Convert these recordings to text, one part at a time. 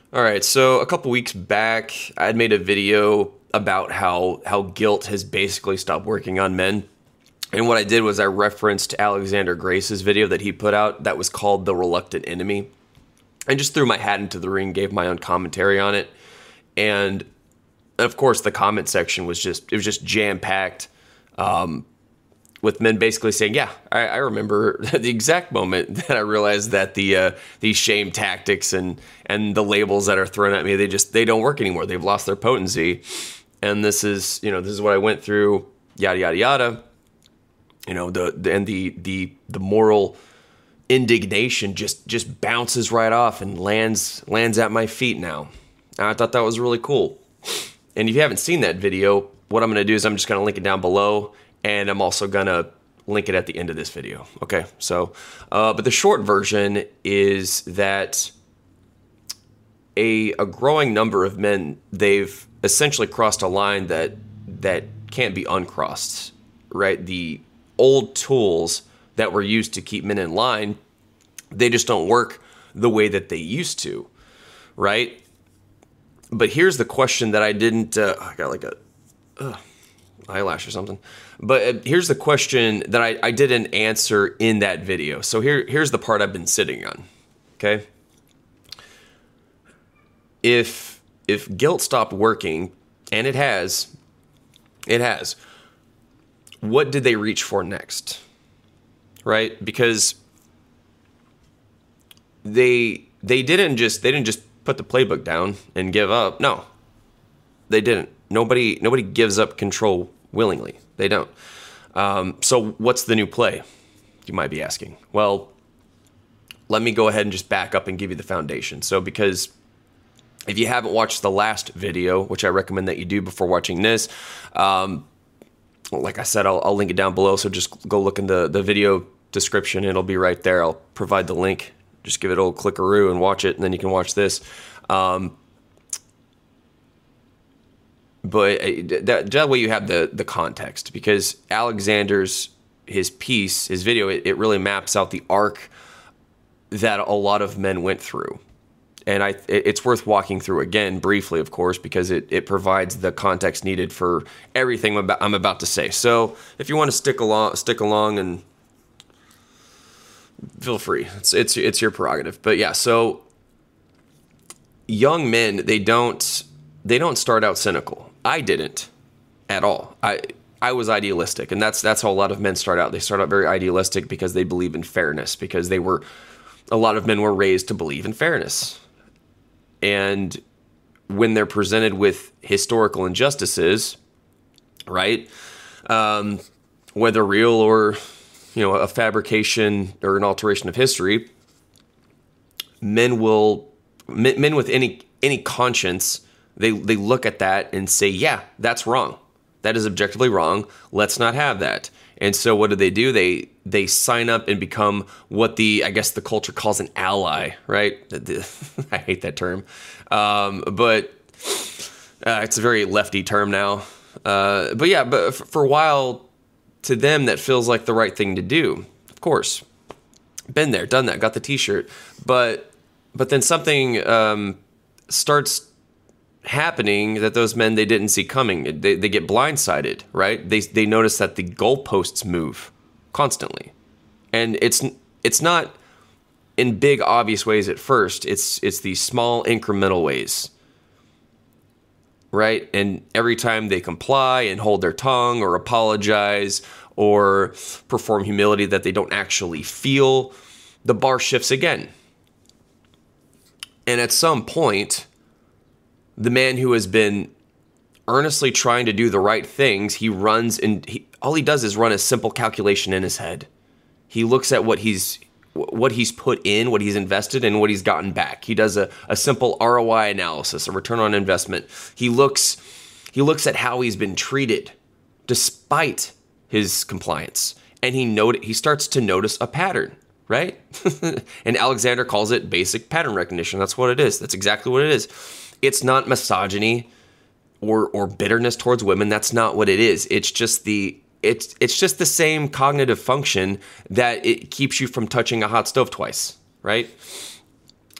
All right, so a couple weeks back, I had made a video about how guilt has basically stopped working on men. And what I did was I referenced Alexander Grace's video that he put out that was called The Reluctant Enemy. And just threw my hat into the ring, gave my own commentary on it. And of course, the comment section was just jam-packed with men basically saying, yeah, I remember the exact moment that I realized that these shame tactics and the labels that are thrown at me, they don't work anymore. They've lost their potency. And this is what I went through, yada, yada, yada. The moral indignation just bounces right off and lands at my feet now. And I thought that was really cool. And if you haven't seen that video, what I'm going to do is I'm just going to link it down below, and I'm also going to link it at the end of this video. Okay, so, but the short version is that a growing number of men, they've essentially crossed a line that can't be uncrossed, right? The old tools that were used to keep men in line, they just don't work the way that they used to, right? But here's the question that I didn't, I got like a eyelash or something. But here's the question that I didn't answer in that video. So here's the part I've been sitting on, okay? If guilt stopped working, and it has, what did they reach for next? Right? Because they didn't just put the playbook down and give up. No, they didn't. Nobody gives up control willingly. They don't. So what's the new play? You might be asking. Well, let me go ahead and just back up and give you the foundation. So because if you haven't watched the last video, which I recommend that you do before watching this, like I said, I'll link it down below. So just go look in the video description. It'll be right there. I'll provide the link. Just give it a little clickaroo and watch it, and then you can watch this. But that way you have the context, because Alexander's his video, it really maps out the arc that a lot of men went through. And it's worth walking through again briefly, of course, because it provides the context needed for everything I'm about to say. So if you want to stick along and feel free. It's your prerogative. But yeah, so young men, they don't start out cynical. I didn't at all. I was idealistic, and that's how a lot of men start out. They start out very idealistic because they believe in fairness, because a lot of men were raised to believe in fairness. And when they're presented with historical injustices, right, whether real or a fabrication or an alteration of history, men with any conscience, they look at that and say, yeah, that's wrong. That is objectively wrong. Let's not have that. And so what do? They sign up and become what I guess the culture calls an ally, right? I hate that term. But it's a very lefty term now. But for a while, to them, that feels like the right thing to do. Of course. Been there, done that, got the t-shirt. But then something starts happening that those men, they didn't see coming. They get blindsided, right? They notice that the goalposts move constantly. And it's not in big obvious ways at first. It's these small incremental ways. Right? And every time they comply and hold their tongue or apologize or perform humility that they don't actually feel, the bar shifts again. And at some point, the man who has been earnestly trying to do the right things, he runs and all he does is run a simple calculation in his head. He looks at what he's put in, what he's invested, and what he's gotten back. He does a simple ROI analysis, a return on investment. He looks at how he's been treated despite his compliance, and he starts to notice a pattern, right? And Alexander calls it basic pattern recognition. That's what it is. That's exactly what it is. It's not misogyny or bitterness towards women. That's not what it is. It's just the same cognitive function that it keeps you from touching a hot stove twice, right?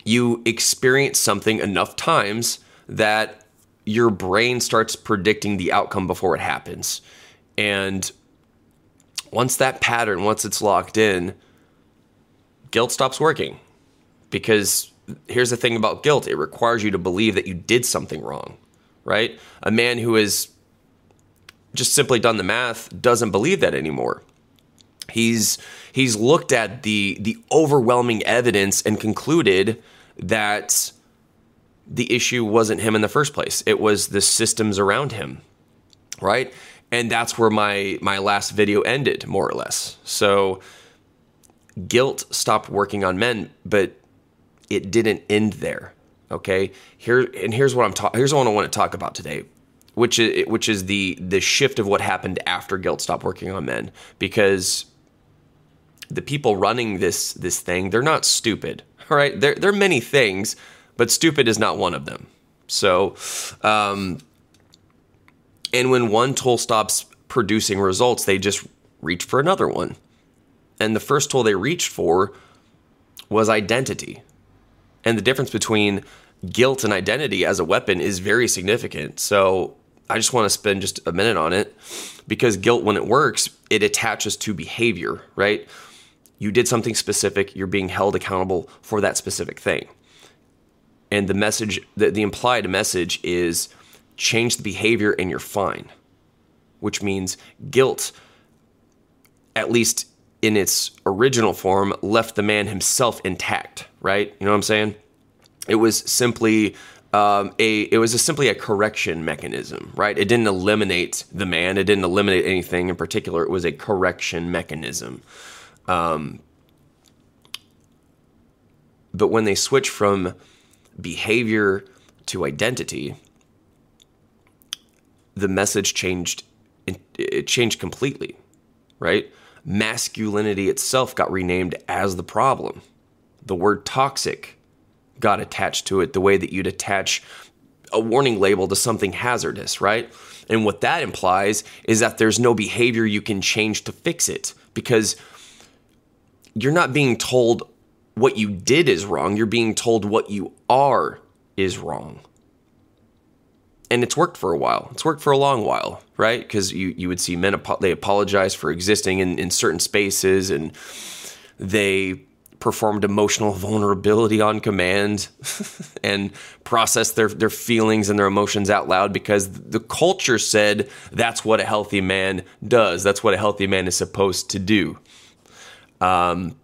you experience something enough times that your brain starts predicting the outcome before it happens. And once it's locked in, guilt stops working. Because here's the thing about guilt. It requires you to believe that you did something wrong, right? A man who has just simply done the math doesn't believe that anymore. He's looked at the overwhelming evidence and concluded that the issue wasn't him in the first place. It was the systems around him, right? And that's where my last video ended, more or less. So guilt stopped working on men, but it didn't end there. Okay? Here's what I want to talk about today, which is the shift of what happened after guilt stopped working on men. Because the people running this thing, they're not stupid. All right? They're many things, but stupid is not one of them. So, and when one tool stops producing results, they just reach for another one. And the first tool they reached for was identity. And the difference between guilt and identity as a weapon is very significant. So I just want to spend just a minute on it, because guilt, when it works, it attaches to behavior, right? You did something specific, you're being held accountable for that specific thing. And the message, the implied message is change the behavior and you're fine. Which means guilt, at least in its original form, left the man himself intact, right? You know what I'm saying? It was simply simply a correction mechanism, right? It didn't eliminate the man. It didn't eliminate anything in particular. It was a correction mechanism. But when they switch from behavior to identity, the message changed. It changed completely, right? Masculinity itself got renamed as the problem. The word toxic got attached to it the way that you'd attach a warning label to something hazardous, right? And what that implies is that there's no behavior you can change to fix it, because you're not being told what you did is wrong. You're being told what you are is wrong. And it's worked for a while. It's worked for a long while, right? Because you would see men, they apologize for existing in certain spaces, and they performed emotional vulnerability on command and processed their feelings and their emotions out loud, because the culture said that's what a healthy man does. That's what a healthy man is supposed to do. But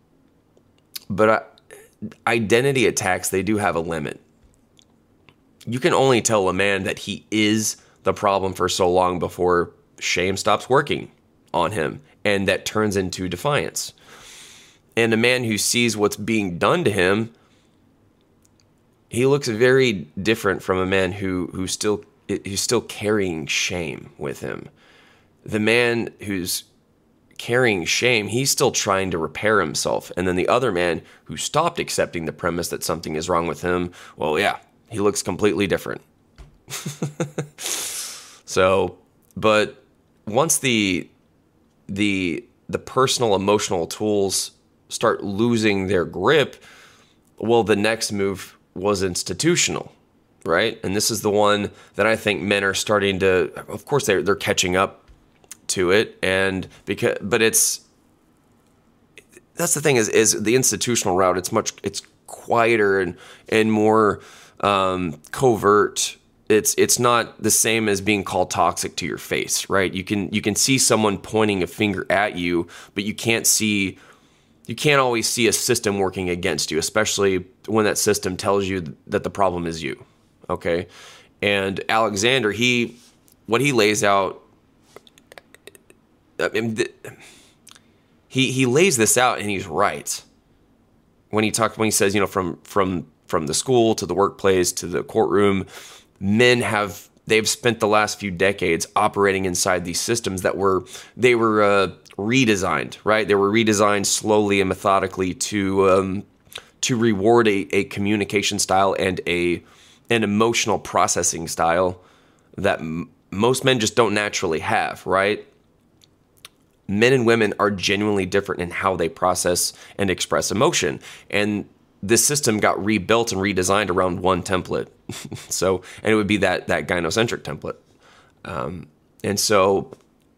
identity attacks, they do have a limit. You can only tell a man that he is the problem for so long before shame stops working on him, and that turns into defiance. And a man who sees what's being done to him, he looks very different from a man who's still carrying shame with him. The man who's carrying shame, he's still trying to repair himself. And then the other man who stopped accepting the premise that something is wrong with him, well, yeah, he looks completely different. So, but once the personal emotional tools start losing their grip, well, the next move was institutional, right? And this is the one that I think men are starting to, of course, they're catching up to it, and that's the thing is the institutional route. It's quieter and more covert. It's not the same as being called toxic to your face, right? You can see someone pointing a finger at you, but you can't always see a system working against you, especially when that system tells you that the problem is you. Okay. And Alexander, what he lays out, I mean, he lays this out, and he's right. When he says, from the school to the workplace to the courtroom, they've spent the last few decades operating inside these systems that were redesigned, right? They were redesigned slowly and methodically to reward a communication style and an emotional processing style that most men just don't naturally have, right? Men and women are genuinely different in how they process and express emotion. And this system got rebuilt and redesigned around one template. So, and it would be that gynocentric template. And so,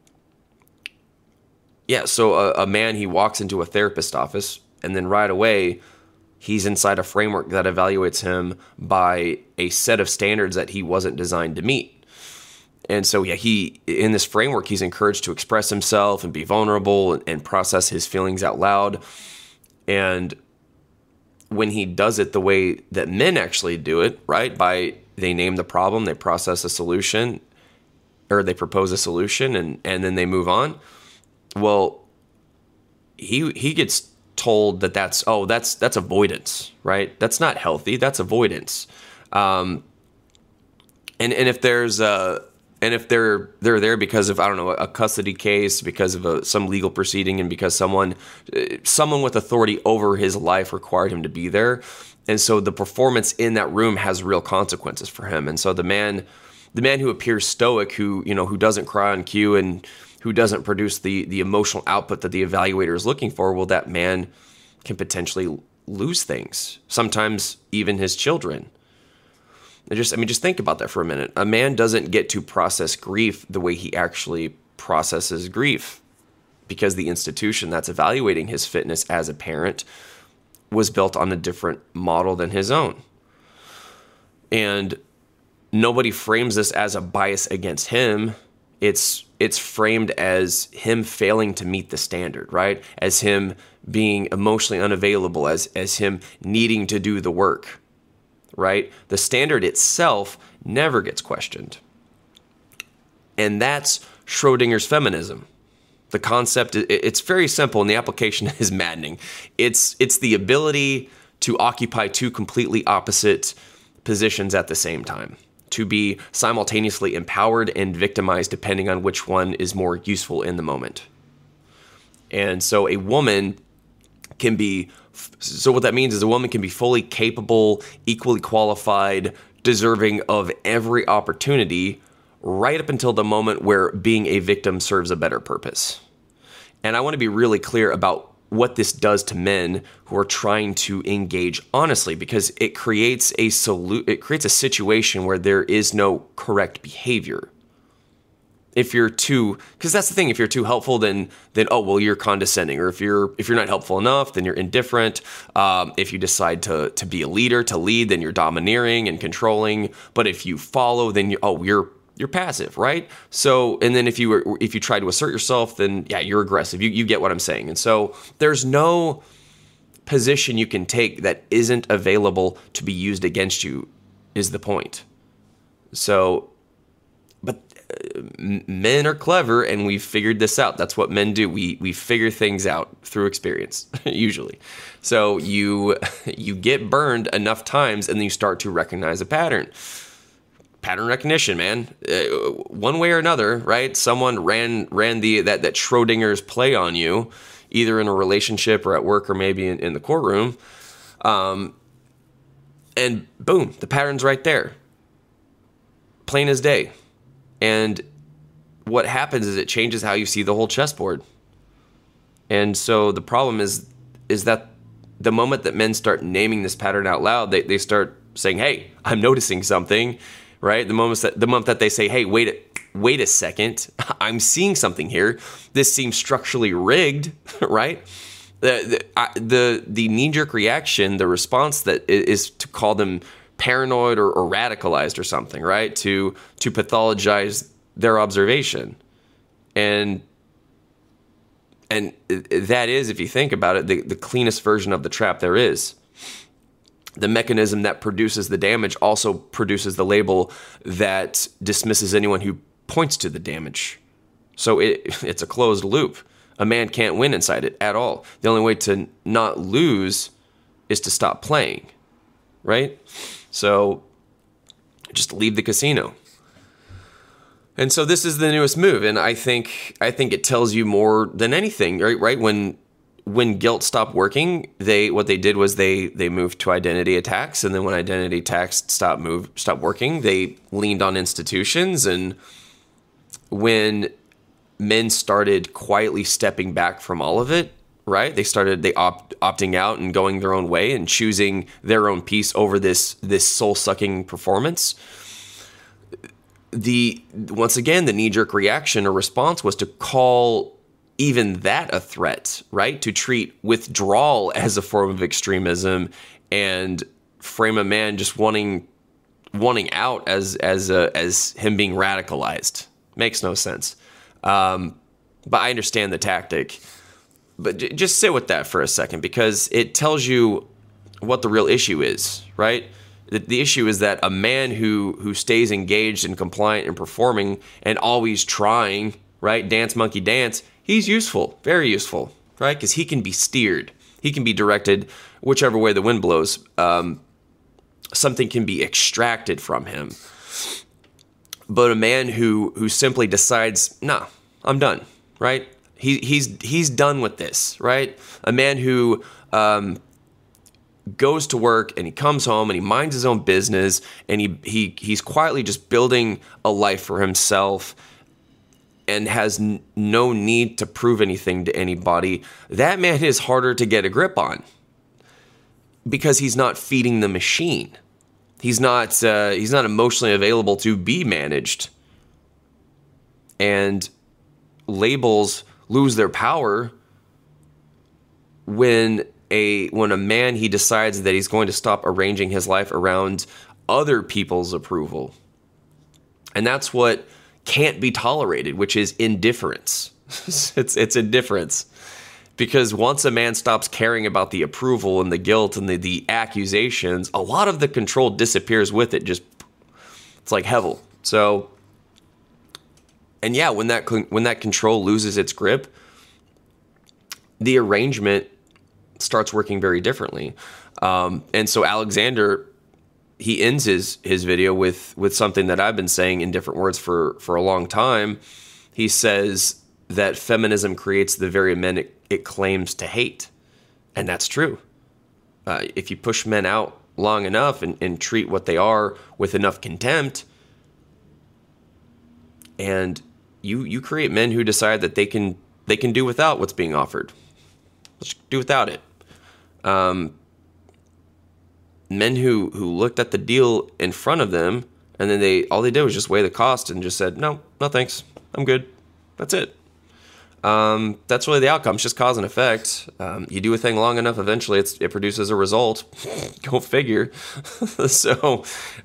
yeah, so a man, he walks into a therapist's office, and then right away, he's inside a framework that evaluates him by a set of standards that he wasn't designed to meet. And so, yeah, in this framework, he's encouraged to express himself and be vulnerable and process his feelings out loud. And when he does it the way that men actually do it, right, they name the problem, they process a solution, or they propose a solution, and then they move on. Well, he gets told that's avoidance, right? That's not healthy. That's avoidance. And if there's and if they're there because of, I don't know, a custody case, because of some legal proceeding, and because someone with authority over his life required him to be there, and so the performance in that room has real consequences for him. And so the man who appears stoic, who doesn't cry on cue and who doesn't produce the emotional output that the evaluator is looking for, well, that man can potentially lose things, sometimes even his children. Just think about that for a minute. A man doesn't get to process grief the way he actually processes grief, because the institution that's evaluating his fitness as a parent was built on a different model than his own. And nobody frames this as a bias against him. It's framed as him failing to meet the standard, right? As him being emotionally unavailable, as him needing to do the work, right? The standard itself never gets questioned. And that's Schrodinger's feminism. The concept, it's very simple, and the application is maddening. It's the ability to occupy two completely opposite positions at the same time, to be simultaneously empowered and victimized depending on which one is more useful in the moment. And so a woman can be, so what that means is a woman can be fully capable, equally qualified, deserving of every opportunity right up until the moment where being a victim serves a better purpose. And I want to be really clear about what this does to men who are trying to engage honestly, because it creates a situation where there is no correct behavior. Because that's the thing, if you're too helpful, then oh well, you're condescending, or if you're not helpful enough, then you're indifferent. If you decide to be a leader, to lead, then you're domineering and controlling. But if you follow, then you're passive, right? So, and then if you try to assert yourself, then yeah, you're aggressive. You get what I'm saying. And so there's no position you can take that isn't available to be used against you, is the point. So, but men are clever, and we've figured this out. That's what men do. We figure things out through experience, usually. So you get burned enough times, and then you start to recognize a pattern. Pattern recognition, man. One way or another, right? Someone ran that Schrodinger's play on you, either in a relationship or at work or maybe in the courtroom. And boom, the pattern's right there. Plain as day. And what happens is it changes how you see the whole chessboard. And so the problem is that the moment that men start naming this pattern out loud, they start saying, hey, I'm noticing something. Right? The moment that they say, hey, wait a second, I'm seeing something here. This seems structurally rigged, right? The knee-jerk reaction, the response that is to call them paranoid or radicalized or something, right? To pathologize their observation. And that is, if you think about it, the cleanest version of the trap there is. The mechanism that produces the damage also produces the label that dismisses anyone who points to the damage. So it's a closed loop. A man can't win inside it at all. The only way to not lose is to stop playing, right? So just leave the casino. And so this is the newest move, and I think it tells you more than anything, right? When guilt stopped working, what they did was they moved to identity attacks, and then when identity attacks stopped working, they leaned on institutions. And when men started quietly stepping back from all of it, right? They opting out and going their own way and choosing their own peace over this soul-sucking performance. Once again, the knee-jerk reaction or response was to call even that a threat, right? To treat withdrawal as a form of extremism and frame a man just wanting out as him being radicalized. Makes no sense. But I understand the tactic. But just sit with that for a second, because it tells you what the real issue is, right? The issue is that a man who stays engaged and compliant and performing and always trying, right? Dance, monkey, dance. He's useful, very useful, right? Because he can be steered. He can be directed whichever way the wind blows. Something can be extracted from him. But a man who simply decides, nah, I'm done, right? He's done with this, right? A man who goes to work and he comes home and he minds his own business and he's quietly just building a life for himself and has no need to prove anything to anybody. That man is harder to get a grip on because he's not feeding the machine. He's not emotionally available to be managed. And labels lose their power when a man, he decides that he's going to stop arranging his life around other people's approval. And that's what can't be tolerated, which is indifference. It's indifference. Because once a man stops caring about the approval and the guilt and the accusations, a lot of the control disappears with it. It's like Hevel. So, and yeah, when that control loses its grip, the arrangement starts working very differently. And so Alexander, he ends his video with something that I've been saying in different words for a long time. He says that feminism creates the very men it claims to hate. And that's true. If you push men out long enough and treat what they are with enough contempt, and you create men who decide that they can do without what's being offered. Let's do without it. Men who looked at the deal in front of them, and then all they did was just weigh the cost and just said, no thanks, I'm good. That's it. That's really the outcome. It's just cause and effect. You do a thing long enough, eventually it produces a result. Go figure. So,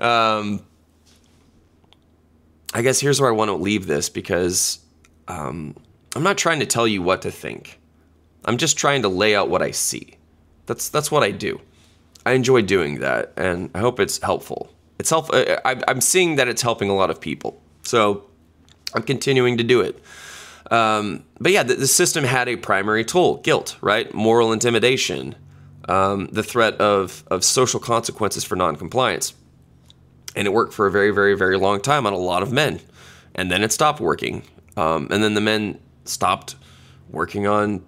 I guess here's where I want to leave this, because I'm not trying to tell you what to think. I'm just trying to lay out what I see. That's what I do. I enjoy doing that, and I hope it's helpful. I'm seeing that it's helping a lot of people, so I'm continuing to do it. But yeah, the system had a primary tool: guilt, right? Moral intimidation, the threat of social consequences for noncompliance. And it worked for a very, very, very long time on a lot of men. And then it stopped working. And then the men stopped working on...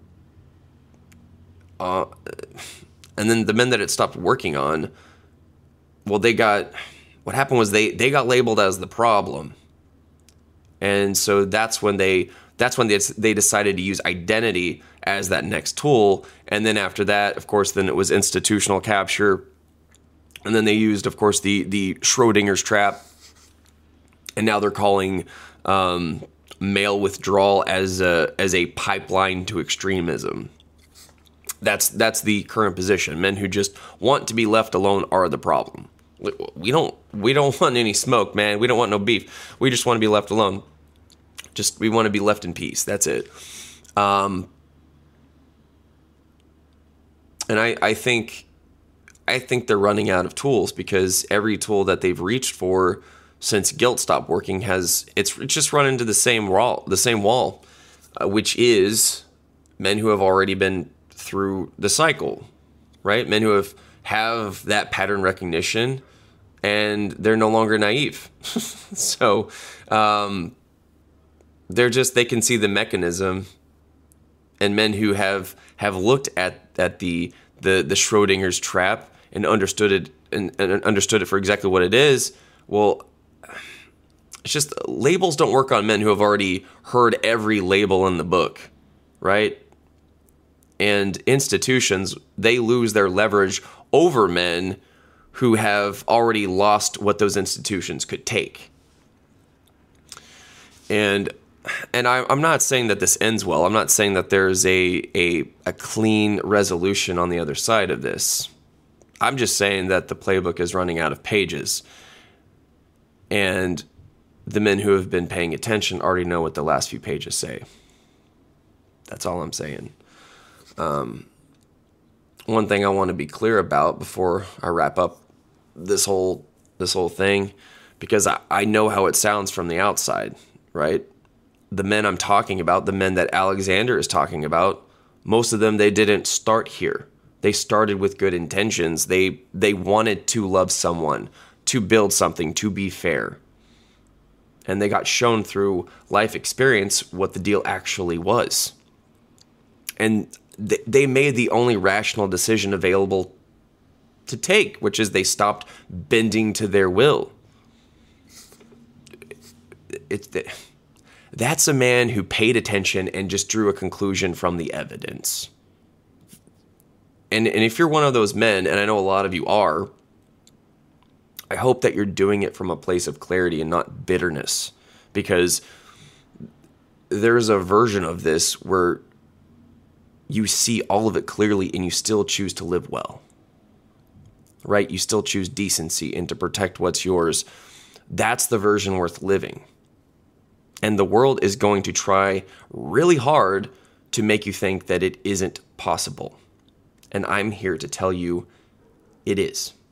and then the men that it stopped working on, well, what happened was they got labeled as the problem. And so that's when they decided to use identity as that next tool. And then after that, of course, then it was institutional capture. And then they used, of course, the Schrodinger's trap. And now they're calling male withdrawal as a pipeline to extremism. That's the current position. Men who just want to be left alone are the problem. We don't want any smoke, man. We don't want no beef. We just want to be left alone. We want to be left in peace. That's it. And I think they're running out of tools, because every tool that they've reached for since guilt stopped working it's just run into the same wall, which is men who have already been through the cycle, right? Men who have that pattern recognition, and they're no longer naive. So they can see the mechanism, and men who have looked at the Schrodinger's trap and understood it and understood it for exactly what it is. Well, it's just labels don't work on men who have already heard every label in the book, right? And institutions, they lose their leverage over men who have already lost what those institutions could take. And I'm not saying that this ends well. I'm not saying that there's a clean resolution on the other side of this. I'm just saying that the playbook is running out of pages. And the men who have been paying attention already know what the last few pages say. That's all I'm saying. One thing I want to be clear about before I wrap up this whole thing, because I know how it sounds from the outside, right? The men I'm talking about, the men that Alexander is talking about, most of them, they didn't start here. They started with good intentions. They wanted to love someone, to build something, to be fair. And they got shown through life experience what the deal actually was. And they made the only rational decision available to take, which is they stopped bending to their will. That's a man who paid attention and just drew a conclusion from the evidence. And if you're one of those men, and I know a lot of you are, I hope that you're doing it from a place of clarity and not bitterness, because there's a version of this where you see all of it clearly and you still choose to live well, right? You still choose decency and to protect what's yours. That's the version worth living. And the world is going to try really hard to make you think that it isn't possible. And I'm here to tell you it is.